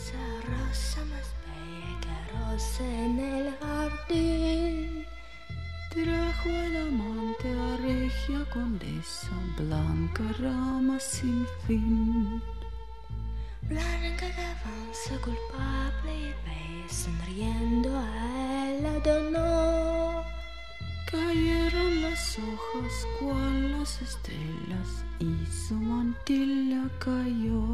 rosa más bella que rosa en el jardín. Trajo el amante a regia condesa, blanca rama sin fin. Blanca que avanza culpable y bella, sonriendo a él la donó. Cayeron las hojas cual las estrellas y su mantilla cayó.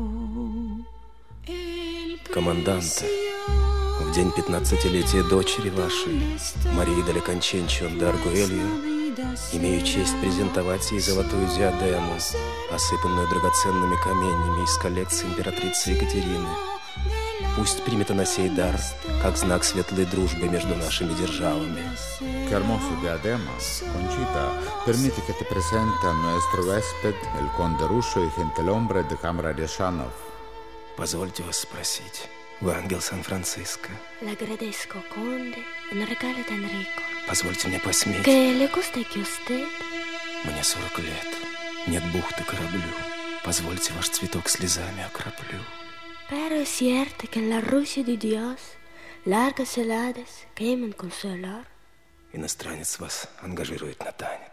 Команданта, в день 15-летия дочери вашей, Марии де ла Конченчо де Аргуэльо, имею честь презентовать ей золотую диадему, осыпанную драгоценными каменьями из коллекции императрицы Екатерины. Pust primita на сей дар, как знак светлой дружбы между нашими державами. Qué hermoso diadema, Conchita. Permite que te presente a nuestro huésped, el conde ruso y gentilhombre de Cámara de Shanov. Позвольте вас спросить, вы ангел Сан-Франциско? Le agradezco, conde, un regalo tan rico. Позвольте мне посметь. ¿Qué le gusta que usted? Мне 40 лет, нет бухты кораблю. Позвольте ваш цветок слезами окроплю. Pero es cierto que en la Rusia de Dios largas heladas queman con su olor. Иностранец вас ангажирует на танец.